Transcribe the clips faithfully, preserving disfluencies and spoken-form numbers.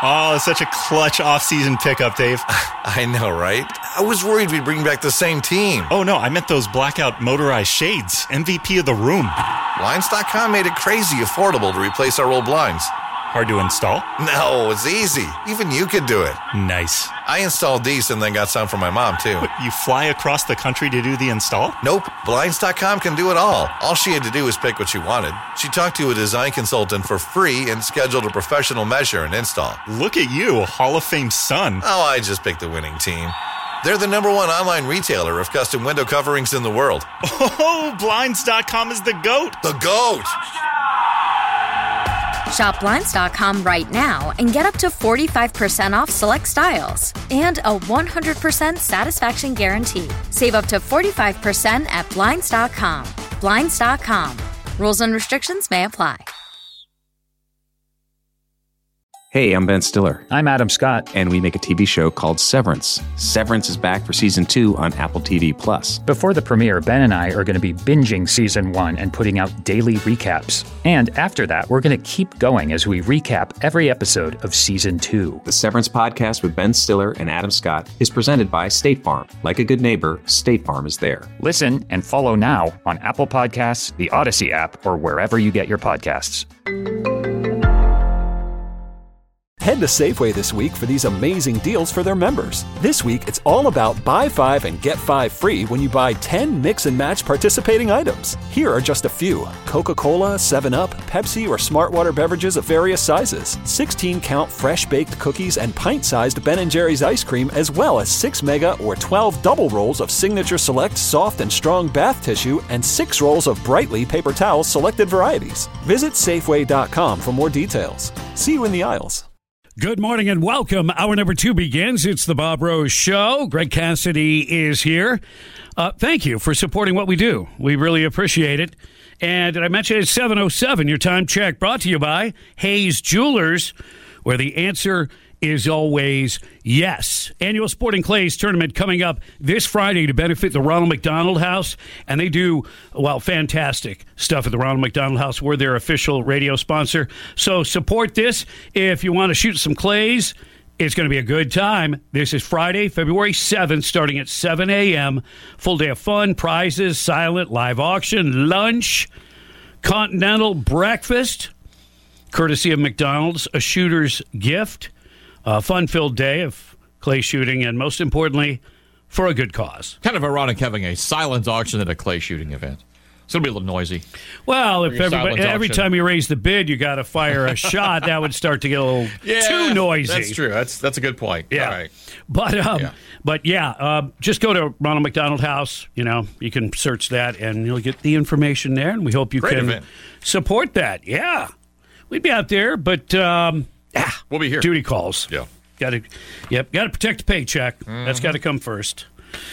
Oh, such a clutch off-season pickup, Dave. I know, right? I was worried we'd bring back the same team. Oh, no, I meant those blackout motorized shades. M V P of the room. Blinds dot com made it crazy affordable to replace our old blinds. Hard to install? No, it's easy. Even you could do it. Nice. I installed these and then got some for my mom, too. What, you fly across the country to do the install? Nope. Blinds dot com can do it all. All she had to do was pick what she wanted. She talked to a design consultant for free and scheduled a professional measure and install. Look at you, a Hall of Fame son. Oh, I just picked the winning team. They're the number one online retailer of custom window coverings in the world. Oh, Blinds dot com is the GOAT. The GOAT! Shop Blinds dot com right now and get up to forty-five percent off select styles and a one hundred percent satisfaction guarantee. Save up to forty-five percent at Blinds dot com. Blinds dot com. Rules and restrictions may apply. Hey, I'm Ben Stiller. I'm Adam Scott. And we make a T V show called Severance. Severance is back for season two on Apple T V Plus. Before the premiere, Ben and I are going to be binging season one and putting out daily recaps. And after that, we're going to keep going as we recap every episode of season two. The Severance podcast with Ben Stiller and Adam Scott is presented by State Farm. Like a good neighbor, State Farm is there. Listen and follow now on Apple Podcasts, the Odyssey app, or wherever you get your podcasts. Head to Safeway this week for these amazing deals for their members. This week, it's all about buy five and get five free when you buy ten mix and match participating items. Here are just a few: Coca-Cola, seven up, Pepsi, or Smartwater beverages of various sizes, sixteen count fresh baked cookies and pint-sized Ben and Jerry's ice cream, as well as six mega or twelve double rolls of Signature Select soft and strong bath tissue and six rolls of Brightly paper towels selected varieties. Visit Safeway dot com for more details. See you in the aisles. Good morning and welcome. Hour number two begins. It's the Bob Rose Show. Greg Cassidy is here. Uh, thank you for supporting what we do. We really appreciate it. And did I mention it's seven oh seven, your time check, brought to you by Hayes Jewelers, where the answer is always yes. Annual Sporting Clays tournament coming up this Friday to benefit the Ronald McDonald House. And they do, well, fantastic stuff at the Ronald McDonald House. We're their official radio sponsor. So support this. If you want to shoot some clays, it's going to be a good time. This is Friday, February seventh, starting at seven a.m. Full day of fun, prizes, silent, live auction, lunch, continental breakfast, courtesy of McDonald's, a shooter's gift. A fun-filled day of clay shooting, and most importantly, for a good cause. Kind of ironic having a silent auction at a clay shooting event. It's going to be a little noisy. Well, if everybody, every time you raise the bid, you got to fire a shot, that would start to get a little yeah, too noisy. That's true. That's that's a good point. Yeah. All right. But, um, yeah. but yeah, uh, just go to Ronald McDonald House. You know, you can search that, and you'll get the information there, and we hope you Great can event. support that. Yeah. We'd be out there, but... Um, Yeah, we'll be here. Duty calls. Yeah, got to. Yep, got to protect the paycheck. Mm-hmm. That's got to come first.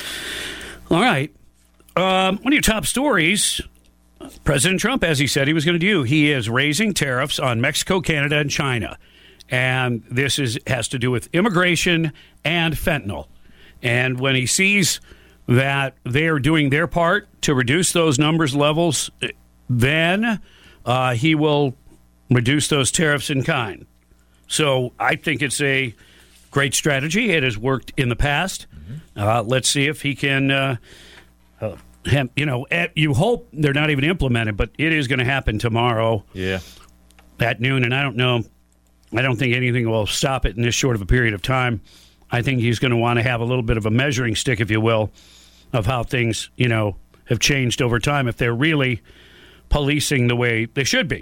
All right. Um, one of your top stories: President Trump, as he said he was going to do, he is raising tariffs on Mexico, Canada, and China, and this is has to do with immigration and fentanyl. And when he sees that they are doing their part to reduce those numbers levels, then uh, he will reduce those tariffs in kind. So I think it's a great strategy. It has worked in the past. Mm-hmm. Uh, let's see if he can, uh, uh, hem, you know, at, you hope they're not even implemented, but it is going to happen tomorrow yeah. at noon. And I don't know, I don't think anything will stop it in this short of a period of time. I think he's going to want to have a little bit of a measuring stick, if you will, of how things, you know, have changed over time if they're really policing the way they should be.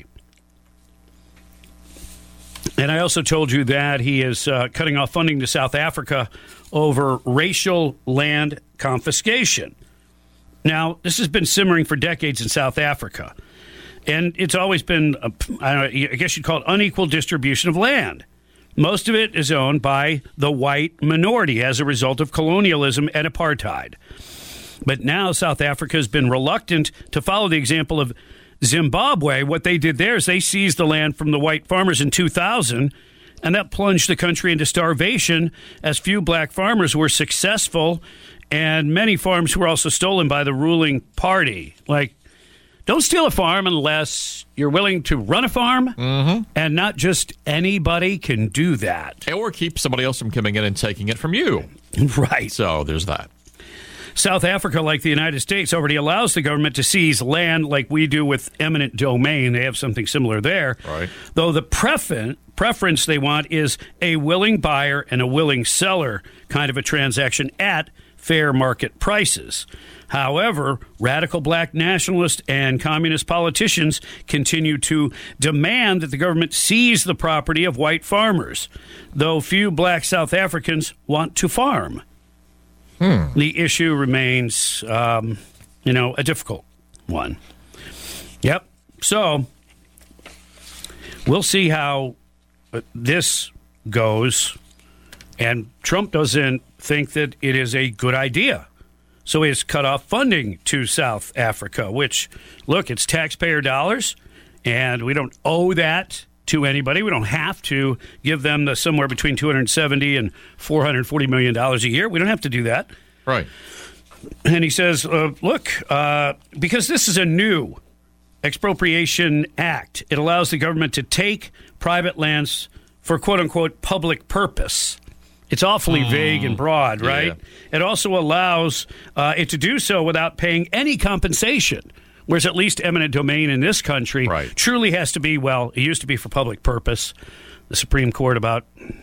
And I also told you that he is uh, cutting off funding to South Africa over racial land confiscation. Now, this has been simmering for decades in South Africa. And it's always been, a, I, don't know, I guess you'd call it unequal distribution of land. Most of it is owned by the white minority as a result of colonialism and apartheid. But now South Africa has been reluctant to follow the example of Zimbabwe. What they did there is they seized the land from the white farmers in two thousand, and that plunged the country into starvation as few black farmers were successful, and many farms were also stolen by the ruling party. Like, Don't steal a farm unless you're willing to run a farm, mm-hmm. and not just anybody can do that. Or keep somebody else from coming in and taking it from you. Right. So there's that. South Africa, like the United States, already allows the government to seize land like we do with eminent domain. They have something similar there. Right. Though the prefer- preference they want is a willing buyer and a willing seller kind of a transaction at fair market prices. However, radical black nationalist and communist politicians continue to demand that the government seize the property of white farmers, though few black South Africans want to farm. Hmm. The issue remains, um, you know, a difficult one. Yep. So we'll see how this goes. And Trump doesn't think that it is a good idea. So he has cut off funding to South Africa, which, look, it's taxpayer dollars, and we don't owe that to anybody. We don't have to give them the somewhere between two hundred seventy and four hundred forty million dollars a year. We don't have to do that. Right. And he says, uh, look, uh, because this is a new expropriation act, it allows the government to take private lands for quote-unquote public purpose. It's awfully mm. vague and broad, right? Yeah. It also allows uh, it to do so without paying any compensation, whereas at least eminent domain in this country right. truly has to be, well, it used to be for public purpose. The Supreme Court about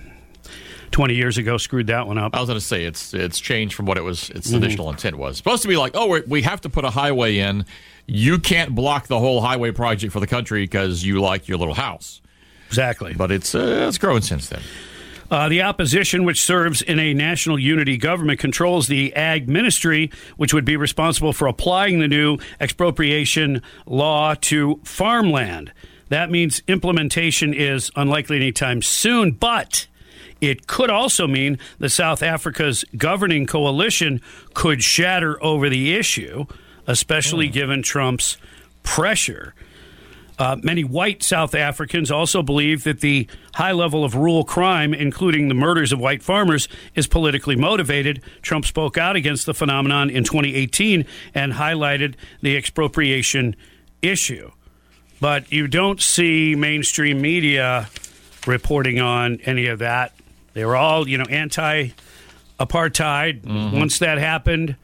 twenty years ago screwed that one up. I was going to say, it's it's changed from what it was. its mm-hmm. initial intent was. It's supposed to be like, oh, we're, we have to put a highway in. You can't block the whole highway project for the country because you like your little house. Exactly. But it's, uh, it's grown since then. Uh, the opposition, which serves in a national unity government, controls the Ag Ministry, which would be responsible for applying the new expropriation law to farmland. That means implementation is unlikely anytime soon, but it could also mean that South Africa's governing coalition could shatter over the issue, especially oh. given Trump's pressure. Uh, many white South Africans also believe that the high level of rural crime, including the murders of white farmers, is politically motivated. Trump spoke out against the phenomenon in twenty eighteen and highlighted the expropriation issue. But you don't see mainstream media reporting on any of that. They were all, you know, anti-apartheid. Mm-hmm. Once that happened,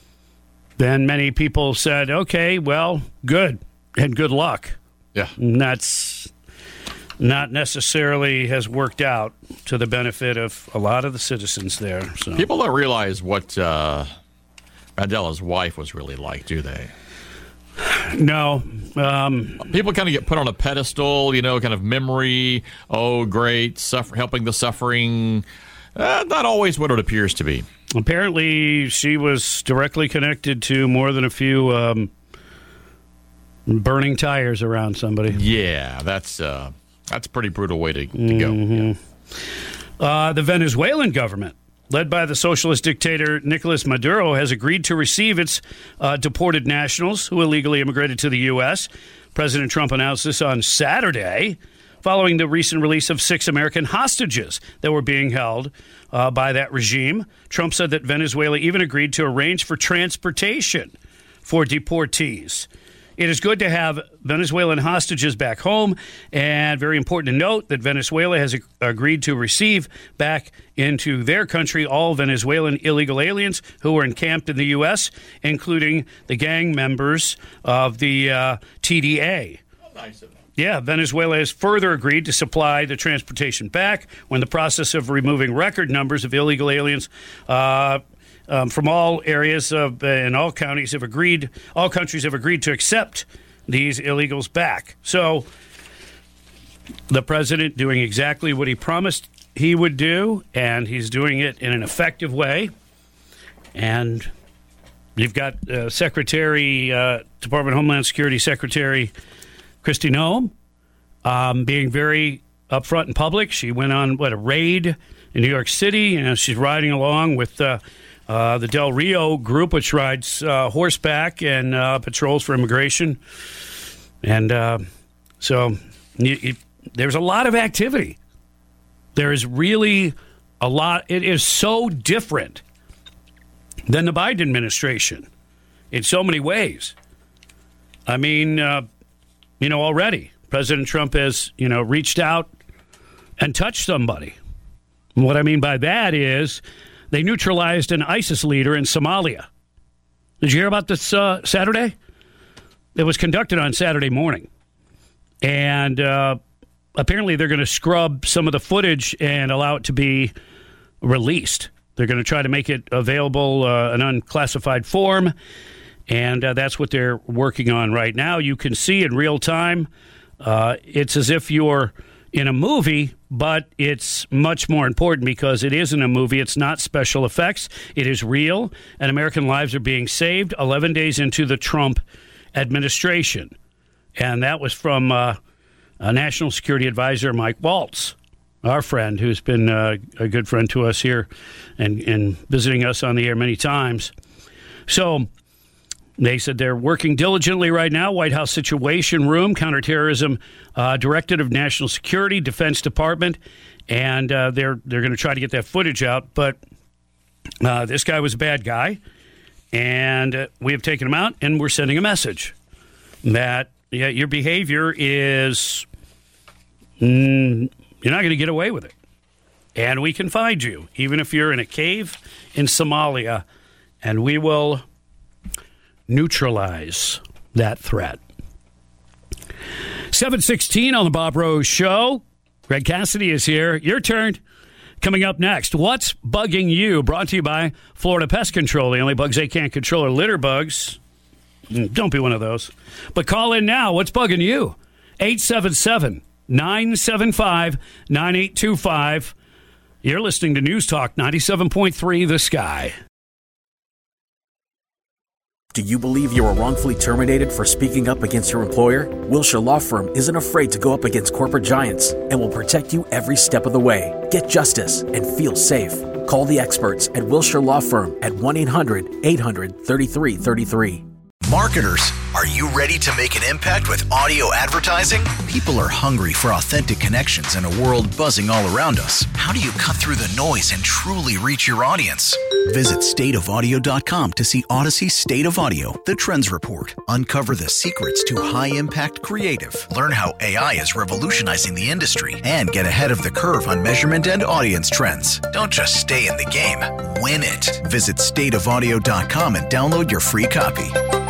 then many people said, okay, well, good, and good luck. Yeah. And that's not necessarily has worked out to the benefit of a lot of the citizens there. So. People don't realize what uh, Mandela's wife was really like, do they? No. Um, People kind of get put on a pedestal, you know, kind of memory. Oh, great, suffer, helping the suffering. Uh, not always what it appears to be. Apparently, she was directly connected to more than a few um, burning tires around somebody. Yeah, that's uh, that's a pretty brutal way to, to mm-hmm. go. Yeah. Uh, the Venezuelan government, led by the socialist dictator Nicolas Maduro, has agreed to receive its uh, deported nationals who illegally immigrated to the U S. President Trump announced this on Saturday, following the recent release of six American hostages that were being held uh, by that regime. Trump said that Venezuela even agreed to arrange for transportation for deportees. It is good to have Venezuelan hostages back home, and very important to note that Venezuela has ag- agreed to receive back into their country all Venezuelan illegal aliens who were encamped in the U S, including the gang members of the uh, T D A. Oh, nice of them. Yeah, Venezuela has further agreed to supply the transportation back when the process of removing record numbers of illegal aliens uh, Um, from all areas of uh, and all counties have agreed. All countries have agreed to accept these illegals back. So the president doing exactly what he promised he would do, and he's doing it in an effective way. And you've got uh, Secretary, uh, Department of Homeland Security Secretary Kristi Noem um, being very upfront in public. She went on what a raid in New York City, and she's riding along with. Uh, Uh, the Del Rio group, which rides uh, horseback and uh, patrols for immigration. And uh, so you, you, there's a lot of activity. There is really a lot. It is so different than the Biden administration in so many ways. I mean, uh, you know, already President Trump has, you know, reached out and touched somebody. And what I mean by that is they neutralized an ISIS leader in Somalia. Did you hear about this uh, Saturday? It was conducted on Saturday morning. And uh, apparently they're going to scrub some of the footage and allow it to be released. They're going to try to make it available, uh, an unclassified form. And uh, that's what they're working on right now. You can see in real time. Uh, it's as if you're in a movie, but it's much more important because it isn't a movie. It's not special effects. It is real, and American lives are being saved eleven days into the Trump administration. And that was from uh, a National Security Advisor, Mike Waltz, our friend, who's been uh, a good friend to us here and, and visiting us on the air many times. So they said they're working diligently right now. White House Situation Room, Counterterrorism uh, Directorate of National Security, Defense Department, and uh, they're they're going to try to get that footage out. But uh, this guy was a bad guy, and uh, we have taken him out, and we're sending a message that yeah, your behavior is mm, you're not going to get away with it, and we can find you even if you're in a cave in Somalia, and we will neutralize that threat. seven sixteen on the Bob Rose Show. Greg Cassidy is here. Your turn. Coming up next, what's bugging you? Brought to you by Florida Pest Control. The only bugs they can't control are litter bugs. Don't be one of those. But call in now. What's bugging you? eight seven seven, nine seven five, nine eight two five. You're listening to News Talk ninety-seven point three The Sky. Do you believe you were wrongfully terminated for speaking up against your employer? Wilshire Law Firm isn't afraid to go up against corporate giants and will protect you every step of the way. Get justice and feel safe. Call the experts at Wilshire Law Firm at one eight hundred, eight hundred, thirty-three thirty-three. Marketers, are you ready to make an impact with audio advertising? People are hungry for authentic connections in a world buzzing all around us. How do you cut through the noise and truly reach your audience? Visit state of audio dot com to see Odyssey State of Audio, the Trends Report. Uncover the secrets to high-impact creative. Learn how A I is revolutionizing the industry and get ahead of the curve on measurement and audience trends. Don't just stay in the game, win it. Visit state of audio dot com and download your free copy.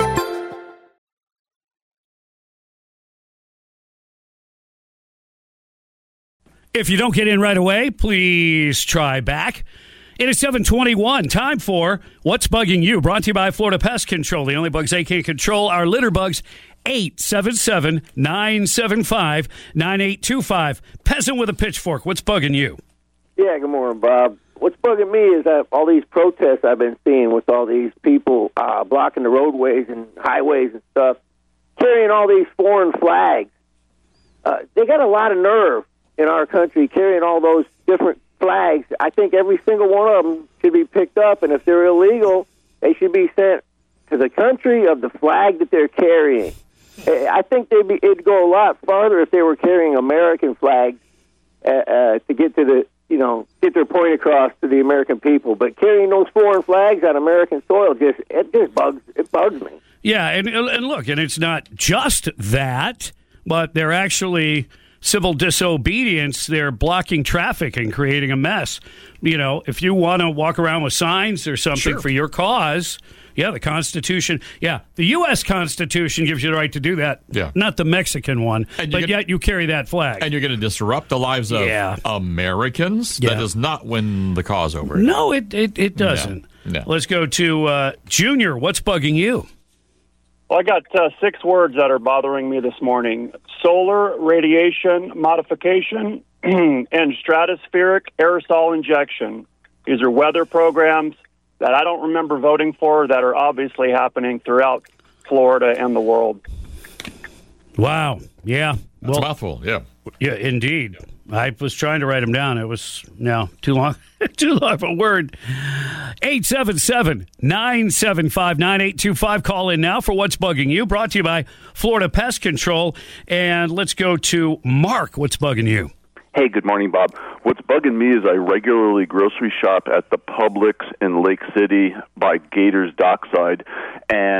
If you don't get in right away, please try back. It is seven twenty-one. Time for What's Bugging You? Brought to you by Florida Pest Control. The only bugs they can't control are litter bugs. eight seven seven, nine seven five, nine eight two five. Peasant with a pitchfork. What's bugging you? Yeah, good morning, Bob. What's bugging me is that all these protests I've been seeing with all these people uh, blocking the roadways and highways and stuff, carrying all these foreign flags. Uh, they got a lot of nerve in our country carrying all those different flags. I think every single one of them should be picked up, and if they're illegal, they should be sent to the country of the flag that they're carrying. I think they'd be, it'd go a lot farther if they were carrying American flags uh, uh, to get to the, you know, get their point across to the American people. But carrying those foreign flags on American soil just it just bugs it bugs me. Yeah, and and look, and it's not just that, but they're actually civil disobedience. They're blocking traffic and creating a mess. You know, if you want to walk around with signs or something sure. for your cause, yeah, the Constitution, yeah, the U S Constitution gives you the right to do that. Yeah. Not the Mexican one, but gonna, yet you carry that flag. And you're going to disrupt the lives of yeah. Americans? Yeah. That does not win the cause over. No, it, it, it doesn't. No. No. Let's go to uh, Junior. What's bugging you? Well, I got uh, six words that are bothering me this morning. Solar radiation modification and stratospheric aerosol injection. These are weather programs that I don't remember voting for that are obviously happening throughout Florida and the world. Wow. Yeah. That's well, a mouthful, yeah. Yeah, indeed. I was trying to write them down. It was, no, too long. Too long of a word. eight seven seven, nine seven five, nine eight two five. Call in now for What's Bugging You. Brought to you by Florida Pest Control. And let's go to Mark. What's bugging you? Hey, good morning, Bob. What's bugging me is I regularly grocery shop at the Publix in Lake City by Gators Dockside, and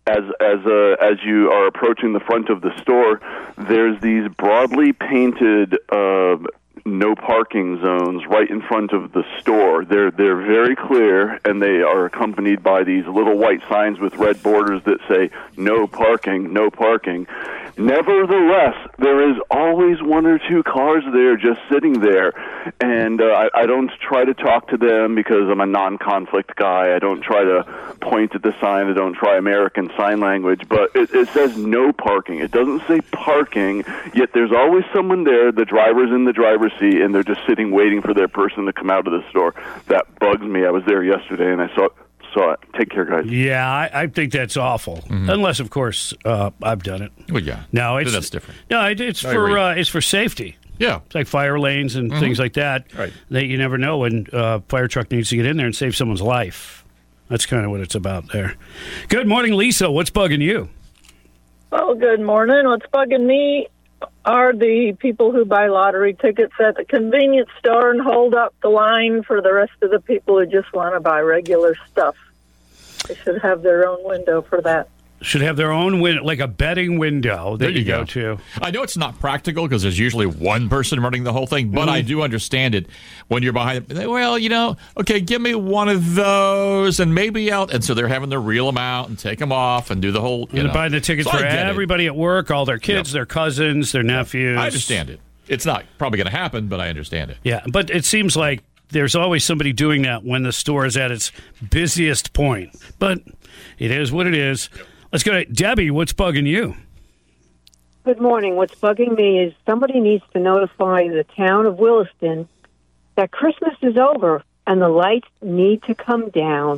as as uh, as you are approaching the front of the store, there's these broadly painted uh, no parking zones right in front of the store. They're they're very clear, and they are accompanied by these little white signs with red borders that say no parking, no parking. Nevertheless, there is always one or two cars there just sitting there, and uh, I, I don't try to talk to them because I'm a non-conflict guy. I don't try to point at the sign. I don't try American Sign Language, but it, it says no parking. It doesn't say parking, yet there's always someone there. The driver's in the driver's seat, and they're just sitting waiting for their person to come out of the store. That bugs me. I was there yesterday, and I saw saw it. Take care, guys. Yeah, I, I think that's awful. Mm-hmm. Unless, of course, uh, I've done it. Well, yeah. No, it's that's different. No, it, it's I for uh, it's for safety. Yeah, it's like fire lanes and mm-hmm. things like that. Right. That you never know when a uh, fire truck needs to get in there and save someone's life. That's kind of what it's about there. Good morning, Lisa. What's bugging you? Oh, good morning. What's bugging me are the people who buy lottery tickets at the convenience store and hold up the line for the rest of the people who just want to buy regular stuff. They should have their own window for that. Should have their own window, like a betting window that there you, you go. go to. I know it's not practical because there's usually one person running the whole thing, but mm-hmm. I do understand it when you're behind. Well, you know, okay, give me one of those, and maybe out. And so they're having to reel them out and take them off and do the whole. You and know. buying the tickets so for everybody it. at work, all their kids, yep. their cousins, their nephews. I understand it. It's not probably going to happen, but I understand it. Yeah, but it seems like there's always somebody doing that when the store is at its busiest point. But it is what it is. Yep. Let's go to Debbie. What's bugging you? Good morning. What's bugging me is somebody needs to notify the town of Williston that Christmas is over and the lights need to come down.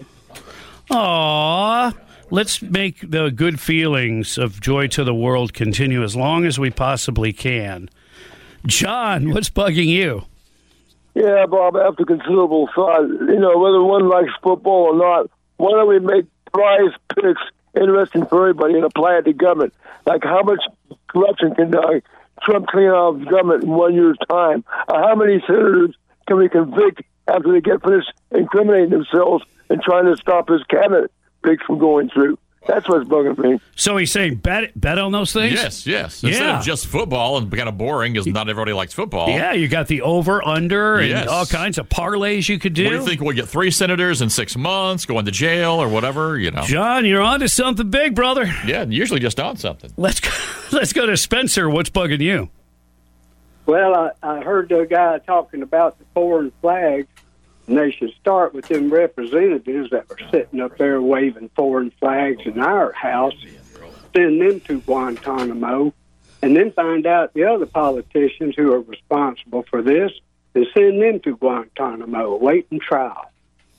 Aw. Let's make the good feelings of Joy to the World continue as long as we possibly can. John, what's bugging you? Yeah, Bob, after considerable thought, you know, whether one likes football or not, why don't we make prize picks interesting for everybody and apply it to government? Like how much corruption can uh, Trump clean out of government in one year's time? Uh, how many senators can we convict after they get finished incriminating themselves and trying to stop his cabinet picks from going through? That's what's bugging me. So he's saying bet bet on those things? Yes, yes. Yeah. Instead of just football and kind of boring because not everybody likes football. Yeah, you got the over, under, and yes. all kinds of parlays you could do. What do you think? We'll get three senators in six months, go into jail or whatever, you know. John, you're on to something big, brother. Yeah, usually just on something. Let's go, let's go to Spencer. What's bugging you? Well, I, I heard the guy talking about the foreign flags. And they should start with them representatives that were sitting up there waving foreign flags in our house, send them to Guantanamo, and then find out the other politicians who are responsible for this and send them to Guantanamo, waiting trial.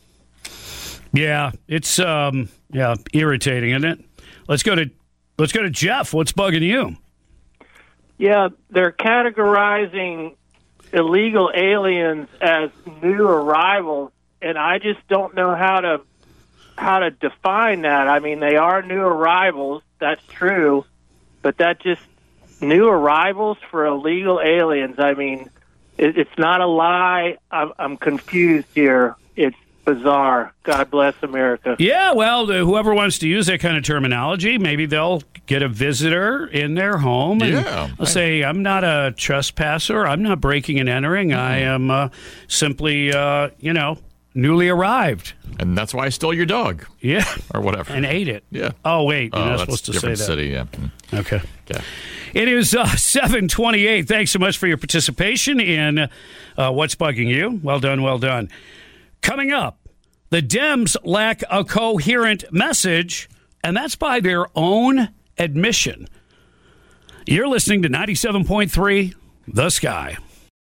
Yeah, it's um, yeah irritating, isn't it? Let's go to let's go to Jeff. What's bugging you? Yeah, they're categorizing illegal aliens as new arrivals, and I just don't know how to how to define that. I mean, they are new arrivals, that's true, but that just new arrivals for illegal aliens. I mean, it, it's not a lie. I'm, I'm confused here. It's bizarre. God bless America. Yeah, well, the, whoever wants to use that kind of terminology, maybe they'll get a visitor in their home and yeah, they'll say, I'm not a trespasser. I'm not breaking and entering. Mm-hmm. I am uh, simply, uh, you know, newly arrived. And that's why I stole your dog. Yeah. Or whatever. And ate it. Yeah. Oh, wait. You're oh, not that's supposed to different say that. City, yeah. Okay. Okay. It is uh, seven twenty-eight. Thanks so much for your participation in uh, What's Bugging You. Well done, well done. Coming up, the Dems lack a coherent message, and that's by their own admission. You're listening to ninety-seven point three The Sky.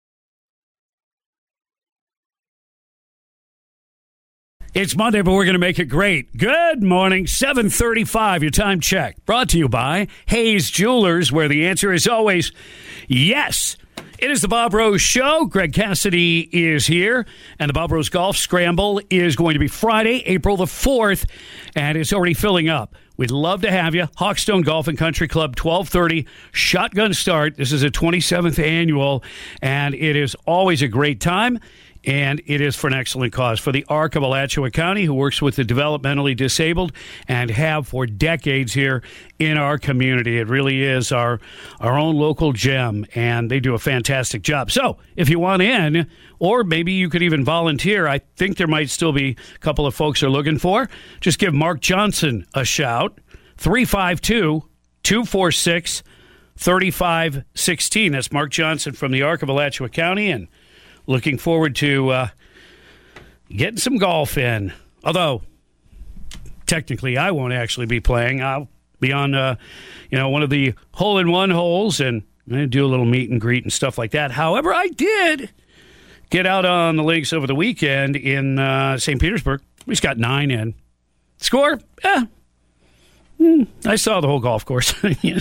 It's Monday, but we're going to make it great. Good morning, seven thirty-five, your time check. Brought to you by Hayes Jewelers, where the answer is always yes. It is the Bob Rose Show. Greg Cassidy is here, and the Bob Rose Golf Scramble is going to be Friday, April the fourth, and it's already filling up. We'd love to have you. Hawkstone Golf and Country Club, twelve thirty, shotgun start. This is a twenty-seventh annual, and it is always a great time. and it is for an excellent cause. For the Arc of Alachua County, who works with the developmentally disabled and have for decades here in our community. It really is our, our own local gem, and they do a fantastic job. So if you want in, or maybe you could even volunteer, I think there might still be a couple of folks are looking for, just give Mark Johnson a shout, three five two, two four six, three five one six. That's Mark Johnson from the Arc of Alachua County, and looking forward to uh, getting some golf in. Although, technically, I won't actually be playing. I'll be on, uh, you know, one of the hole-in-one holes and do a little meet and greet and stuff like that. However, I did get out on the links over the weekend in uh, Saint Petersburg. We just got nine in. Score? Eh. I saw the whole golf course.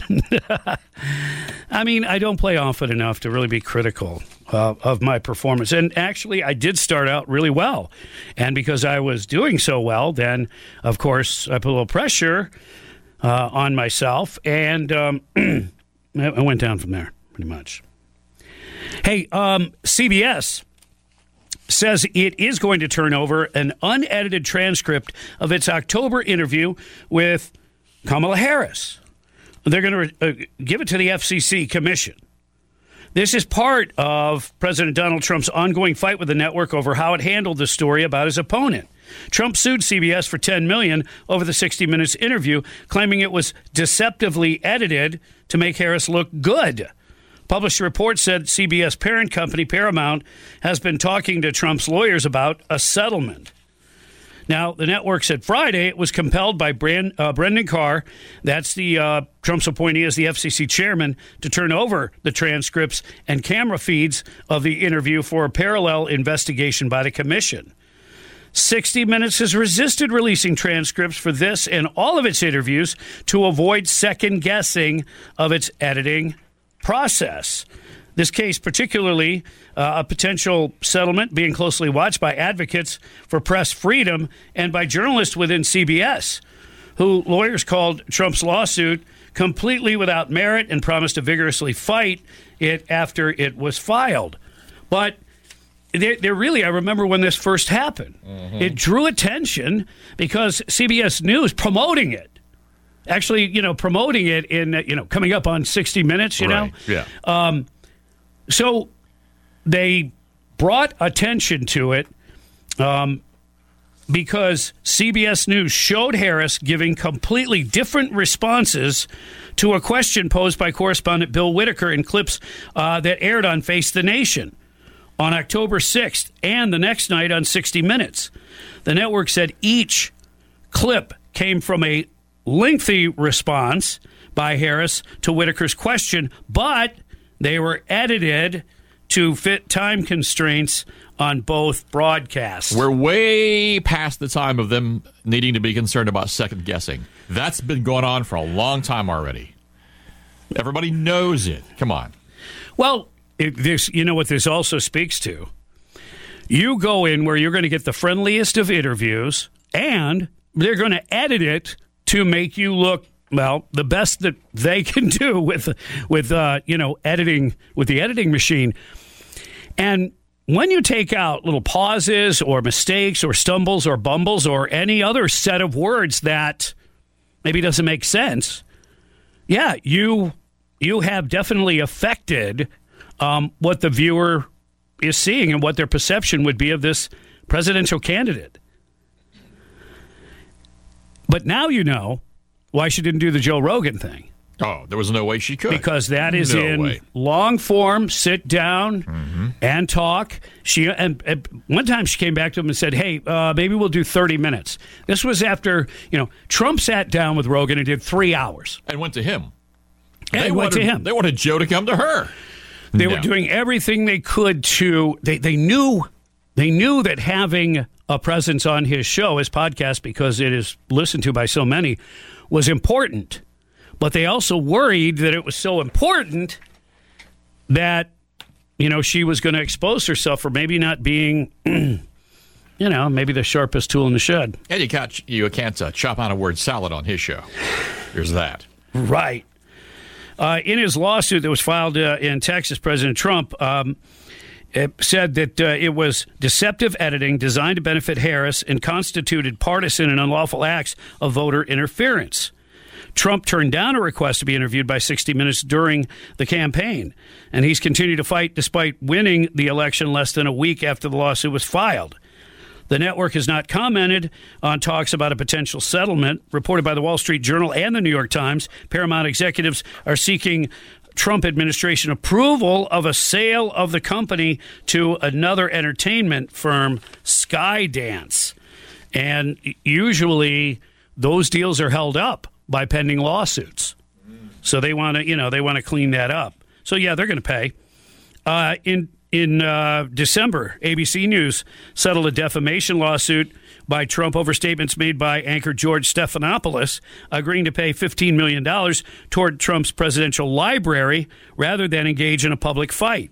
I mean, I don't play often enough to really be critical uh, of my performance. And actually, I did start out really well. And because I was doing so well, then, of course, I put a little pressure uh, on myself. And um, I went down from there, pretty much. Hey, um, C B S says it is going to turn over an unedited transcript of its October interview with Kamala Harris. They're going to uh, give it to the F C C commission. This is part of President Donald Trump's ongoing fight with the network over how it handled the story about his opponent. Trump sued C B S for ten million dollars over the sixty minutes interview, claiming it was deceptively edited to make Harris look good. Published report said C B S parent company Paramount has been talking to Trump's lawyers about a settlement. Now, the network said Friday it was compelled by Brand, uh, Brendan Carr, that's the uh, Trump's appointee as the F C C chairman, to turn over the transcripts and camera feeds of the interview for a parallel investigation by the commission. sixty minutes has resisted releasing transcripts for this and all of its interviews to avoid second-guessing of its editing process. This case, particularly uh, a potential settlement being closely watched by advocates for press freedom and by journalists within C B S, who lawyers called Trump's lawsuit completely without merit and promised to vigorously fight it after it was filed. But they're, they're really, I remember when this first happened, mm-hmm. It drew attention because C B S News promoting it. Actually, you know, promoting it in, you know, coming up on sixty minutes, you right. know? Yeah. Um, so they brought attention to it um, because C B S News showed Harris giving completely different responses to a question posed by correspondent Bill Whitaker in clips uh, that aired on Face the Nation on October sixth and the next night on sixty minutes. The network said each clip came from a lengthy response by Harris to Whitaker's question, but they were edited to fit time constraints on both broadcasts. We're way past the time of them needing to be concerned about second guessing. That's been going on for a long time already. Everybody knows it. Come on. Well, it, this, you know what this also speaks to? You go in where you're going to get the friendliest of interviews, and they're going to edit it to make you look, well, the best that they can do with, with uh, you know, editing, with the editing machine. And when you take out little pauses or mistakes or stumbles or bumbles or any other set of words that maybe doesn't make sense, yeah, you you have definitely affected um, what the viewer is seeing and what their perception would be of this presidential candidate. But now you know why she didn't do the Joe Rogan thing. Oh, there was no way she could. Because that is no in way. long form, sit down mm-hmm. and talk. She and, and one time she came back to him and said, hey, uh, maybe we'll do thirty minutes. This was after, you know, Trump sat down with Rogan and did three hours. And went to him. And they went wanted, to him. They wanted Joe to come to her. They no. were doing everything they could to, they, they knew they knew that having a presence on his show, his podcast, because it is listened to by so many, was important. But they also worried that it was so important that, you know, she was going to expose herself for maybe not being, you know, maybe the sharpest tool in the shed. And you can't, you can't uh, chop on a word salad on his show. Here's that. Right. Uh, in his lawsuit that was filed uh, in Texas, President Trump um, it said that uh, it was deceptive editing designed to benefit Harris and constituted partisan and unlawful acts of voter interference. Trump turned down a request to be interviewed by sixty minutes during the campaign, and he's continued to fight despite winning the election less than a week after the lawsuit was filed. The network has not commented on talks about a potential settlement. Reported by the Wall Street Journal and the New York Times, Paramount executives are seeking Trump administration approval of a sale of the company to another entertainment firm, Skydance. And usually those deals are held up by pending lawsuits. So they want to, you know, they want to clean that up. So yeah, they're going to pay. Uh, in in uh, December, A B C News settled a defamation lawsuit by Trump over statements made by anchor George Stephanopoulos, agreeing to pay fifteen million dollars toward Trump's presidential library rather than engage in a public fight.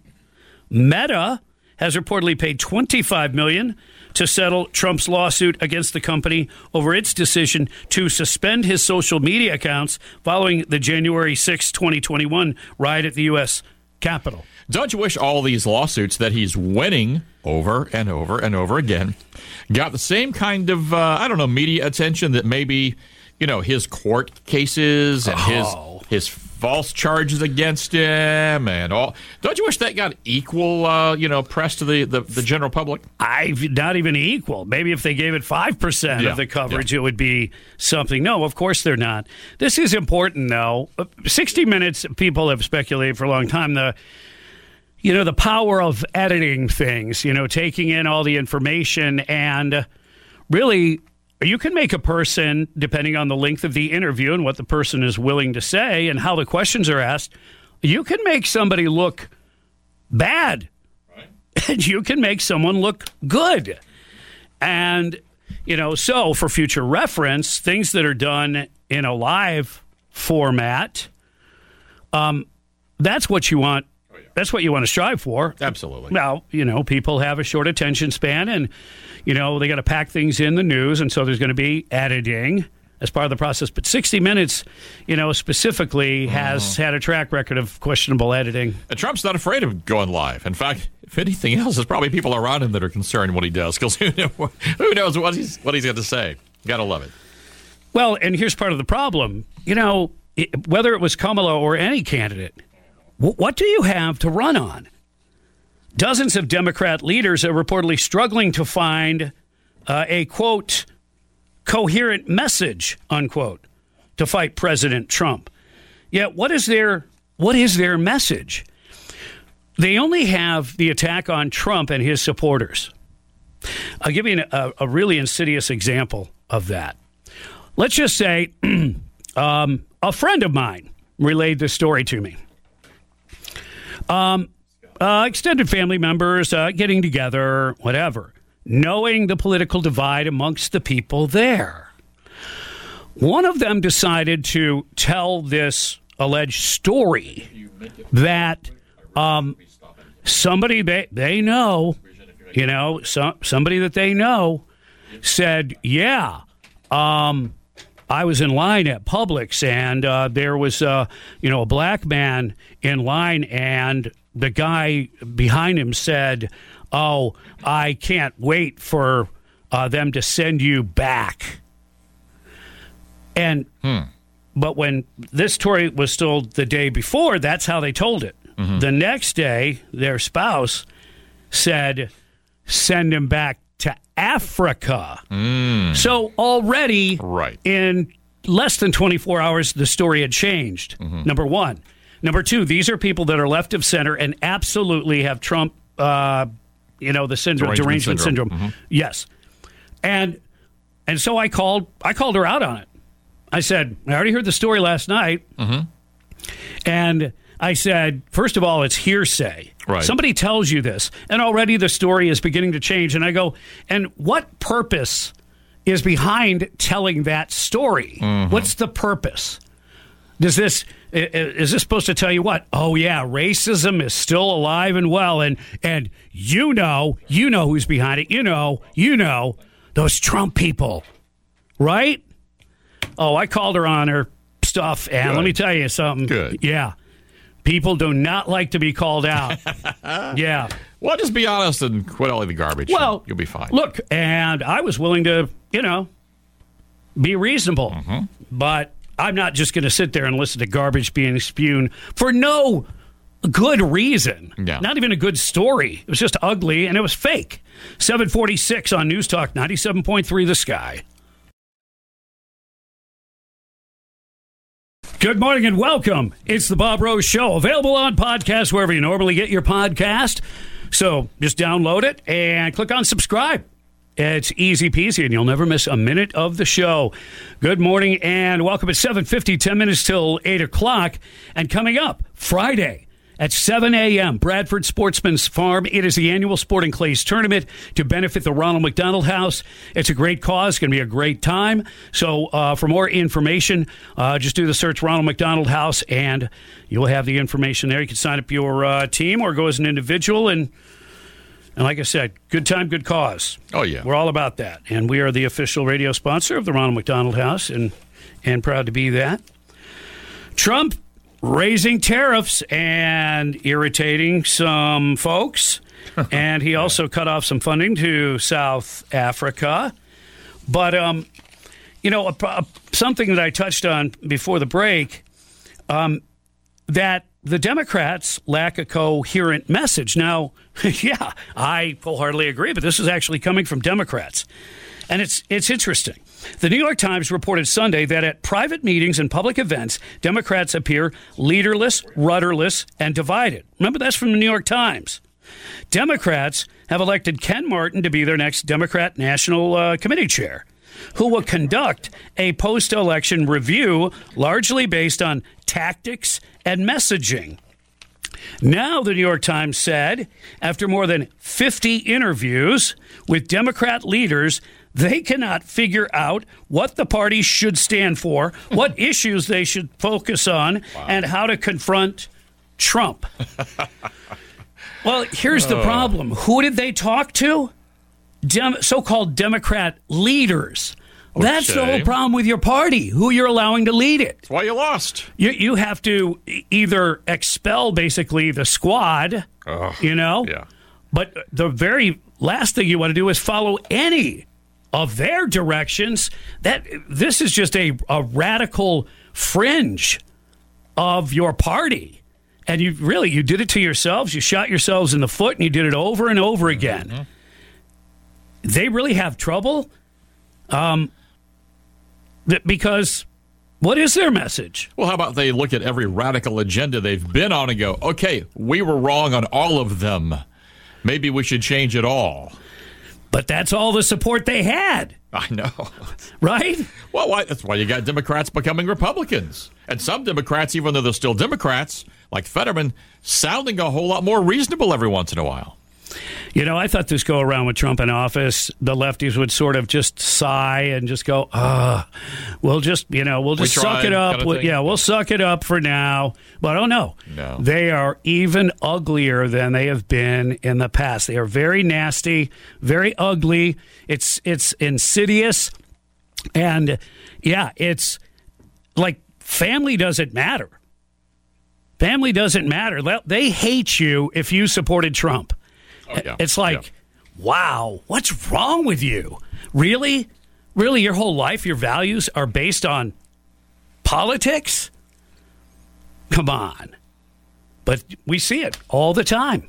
Meta has reportedly paid twenty-five million dollars to settle Trump's lawsuit against the company over its decision to suspend his social media accounts following the January sixth, twenty twenty-one riot at the U S Capitol. Don't you wish all these lawsuits that he's winning over and over and over again got the same kind of, uh, I don't know, media attention that maybe, you know, his court cases and Oh. his his false charges against him and all. Don't you wish that got equal, uh, you know, press to the, the, the general public? I've not even equal. Maybe if they gave it five percent Yeah, of the coverage, yeah. it would be something. No, of course they're not. This is important, though. sixty minutes, people have speculated for a long time, the you know, the power of editing things, you know, taking in all the information, and really, you can make a person, depending on the length of the interview and what the person is willing to say and how the questions are asked, you can make somebody look bad. And you can make someone look good. And, you know, so for future reference, things that are done in a live format, um, that's what you want. That's what you want to strive for. Absolutely. Now, you know, people have a short attention span, and, you know, they got to pack things in the news, and so there's going to be editing as part of the process. But sixty minutes, you know, specifically has had a track record of questionable editing. And Trump's not afraid of going live. In fact, if anything else, there's probably people around him that are concerned what he does, because who, know, who knows what he's, what he's got to say. Got to love it. Well, and here's part of the problem. You know, it, whether it was Kamala or any candidate, what do you have to run on? Dozens of Democrat leaders are reportedly struggling to find uh, a, quote, coherent message, unquote, to fight President Trump. Yet what is their, what is their message? They only have the attack on Trump and his supporters. I'll give you a, a really insidious example of that. Let's just say um, a friend of mine relayed this story to me. Um, uh, extended family members uh, getting together, whatever, knowing the political divide amongst the people there. One of them decided to tell this alleged story that um, somebody they, they know, you know, so, somebody that they know said, yeah, um, I was in line at Publix, and uh, there was, uh, you know, a black man in line, and the guy behind him said, oh, I can't wait for uh, them to send you back. And, hmm. but when this story was told the day before, that's how they told it. Mm-hmm. The next day, their spouse said, send him back to Africa. Mm. So already, right. in less than twenty-four hours, the story had changed, Mm-hmm. number one. Number two, these are people that are left of center and absolutely have Trump, uh, you know, the syndrome, Derangement derangement syndrome. syndrome. Mm-hmm. Yes. And and so I called I called her out on it. I said, I already heard the story last night. Mm-hmm. And I said, first of all, it's hearsay. Right. Somebody tells you this, and already the story is beginning to change. And I go, and what purpose is behind telling that story? Mm-hmm. What's the purpose? Does this is this supposed to tell you what? Oh yeah, racism is still alive and well, and and you know, you know who's behind it. You know, you know those Trump people, right? Oh, I called her on her stuff, and Good. let me tell you something. Good. Yeah. People do not like to be called out. Yeah. Well, just be honest and quit all the garbage. Well, you'll be fine. Look, and I was willing to, you know, be reasonable. Mm-hmm. But I'm not just going to sit there and listen to garbage being spewed for no good reason. Yeah. Not even a good story. It was just ugly, and it was fake. seven forty-six on News Talk ninety-seven point three The Sky. Good morning and welcome. It's the Bob Rose Show, available on podcast wherever you normally get your podcast. So just download it and click on subscribe. It's easy peasy, and you'll never miss a minute of the show. Good morning and welcome at seven fifty, ten minutes till eight o'clock. And coming up, Friday at seven a.m., Bradford Sportsman's Farm. It is the annual Sporting Clays Tournament to benefit the Ronald McDonald House. It's a great cause. It's going to be a great time. So uh, for more information, uh, just do the search Ronald McDonald House, and you'll have the information there. You can sign up your uh, team or go as an individual. And, and like I said, good time, good cause. Oh, yeah. We're all about that. And we are the official radio sponsor of the Ronald McDonald House, and, and proud to be that. Trump raising tariffs and irritating some folks. And he also cut off some funding to South Africa. But, um, you know, a, a, something that I touched on before the break, um, that the Democrats lack a coherent message. Now, yeah, I wholeheartedly agree, but this is actually coming from Democrats. And it's it's interesting. The New York Times reported Sunday that at private meetings and public events, Democrats appear leaderless, rudderless, and divided. Remember, that's from the New York Times. Democrats have elected Ken Martin to be their next Democrat National uh, Committee chair, who will conduct a post-election review largely based on tactics and messaging. Now, the New York Times said, after more than fifty interviews with Democrat leaders, they cannot figure out what the party should stand for, what issues they should focus on, wow. and how to confront Trump. Well, here's the problem. Who did they talk to? Dem- so-called Democrat leaders. Okay. That's the whole problem with your party, who you're allowing to lead it. That's why you lost. You, you have to either expel, basically, the squad, oh, you know, yeah. but the very last thing you want to do is follow any of their directions. That this is just a, a radical fringe of your party. And you really, you did it to yourselves. You shot yourselves in the foot, and you did it over and over again. Mm-hmm. They really have trouble um, th- because what is their message? Well, how about they look at every radical agenda they've been on and go, okay, we were wrong on all of them. Maybe we should change it all. But that's all the support they had. I know. Right? Well, why, that's why you got Democrats becoming Republicans. And some Democrats, even though they're still Democrats, like Fetterman, sounding a whole lot more reasonable every once in a while. You know, I thought this go around with Trump in office, the lefties would sort of just sigh and just go, ah, we'll just, you know, we'll just we suck it up. Kind of we'll, yeah, we'll suck it up for now. But oh no, no, they are even uglier than they have been in the past. They are very nasty, very ugly. It's it's insidious. And yeah, it's like family doesn't matter. Family doesn't matter. They hate you if you supported Trump. Oh, yeah. It's like, yeah. wow, what's wrong with you? Really? Really, your whole life, your values are based on politics? Come on. But we see it all the time.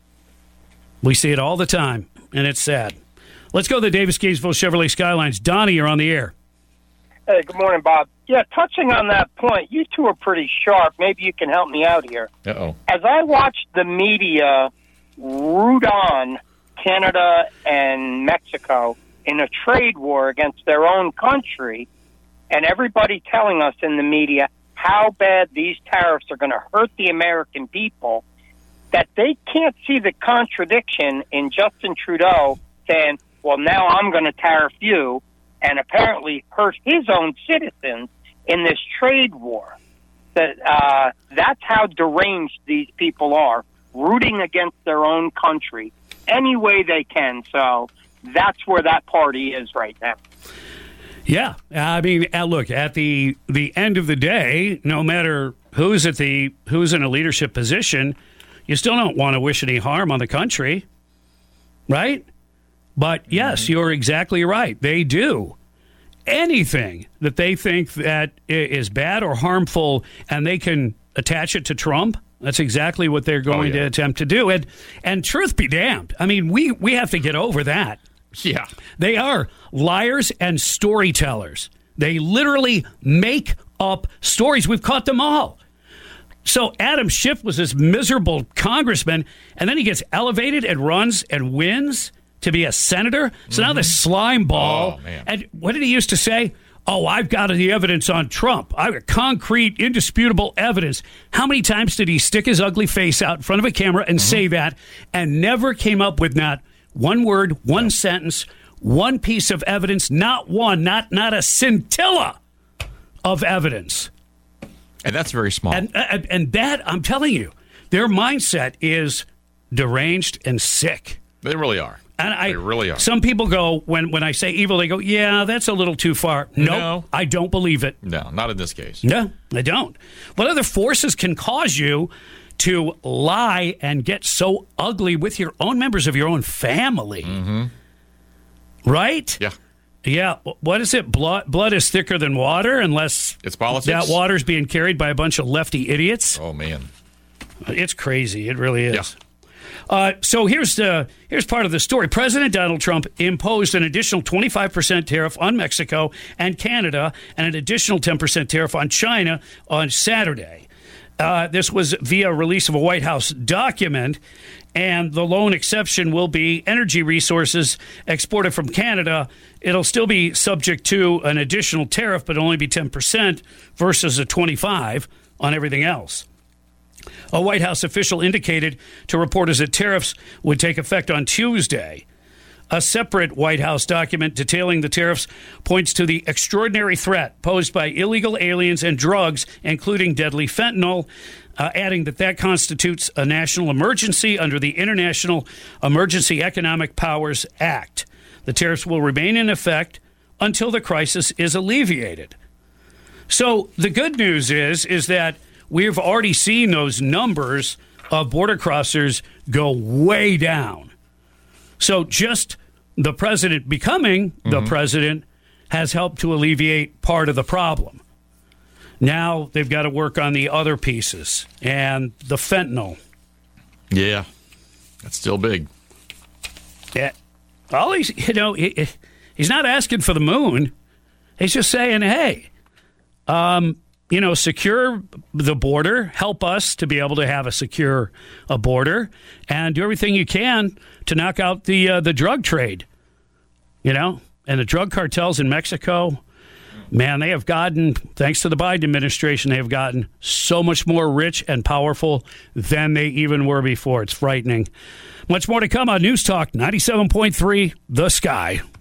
We see it all the time, and it's sad. Let's go to the Davis-Gainesville Chevrolet Skylines. Donnie, you're on the air. Hey, good morning, Bob. Yeah, touching on that point, you two are pretty sharp. Maybe you can help me out here. Uh-oh. As I watched the media root on Canada and Mexico in a trade war against their own country, and everybody telling us in the media how bad these tariffs are going to hurt the American people, that they can't see the contradiction in Justin Trudeau saying, well, now I'm going to tariff you, and apparently hurt his own citizens in this trade war. That uh, that's how deranged these people are, rooting against their own country any way they can. So that's where that party is right now. Yeah, I mean, uh, look, at the the end of the day, no matter who's at the who's in a leadership position, you still don't want to wish any harm on the country, right? But yes, you're exactly right. They do anything that they think that is bad or harmful, and they can attach it to Trump. That's exactly what they're going oh, yeah. to attempt to do. And and truth be damned, I mean, we, we have to get over that. Yeah. They are liars and storytellers. They literally make up stories. We've caught them all. So Adam Schiff was this miserable congressman, and then he gets elevated and runs and wins to be a senator. So mm-hmm. now the slime ball. Oh, man. And what did he used to say? Oh, I've got the evidence on Trump. I've got concrete, indisputable evidence. How many times did he stick his ugly face out in front of a camera and mm-hmm. say that, and never came up with not one word, one no. sentence, one piece of evidence, not one, not not a scintilla of evidence. And that's very small. And, and, and that, I'm telling you, their mindset is deranged and sick. They really are. And I, they really are. Some people go, when, when I say evil, they go, yeah, that's a little too far. Nope, no, I don't believe it. No, not in this case. No, I don't. What other forces can cause you to lie and get so ugly with your own members of your own family? Mm-hmm. Right? Yeah. Yeah. What is it? Blood, blood is thicker than water unless it's politics. That water's being carried by a bunch of lefty idiots. Oh, man. It's crazy. It really is. Yeah. Uh, so here's the here's part of the story. President Donald Trump imposed an additional twenty-five percent tariff on Mexico and Canada and an additional ten percent tariff on China on Saturday. Uh, this was via release of a White House document, and the lone exception will be energy resources exported from Canada. It'll still be subject to an additional tariff, but only be ten percent versus a twenty-five on everything else. A White House official indicated to reporters that tariffs would take effect on Tuesday. A separate White House document detailing the tariffs points to the extraordinary threat posed by illegal aliens and drugs, including deadly fentanyl, uh, adding that that constitutes a national emergency under the International Emergency Economic Powers Act. The tariffs will remain in effect until the crisis is alleviated. So the good news is, is that we've already seen those numbers of border crossers go way down. So just the president becoming mm-hmm. the president has helped to alleviate part of the problem. Now they've got to work on the other pieces and the fentanyl. Yeah, that's still big. Yeah, all he's, you know, he, he's not asking for the moon. He's just saying, hey, um, you know, secure the border, help us to be able to have a secure a border, and do everything you can to knock out the uh, the drug trade. You know, and the drug cartels in Mexico, man, they have gotten, thanks to the Biden administration, they have gotten so much more rich and powerful than they even were before. It's frightening. Much more to come on News Talk ninety-seven point three, The Sky.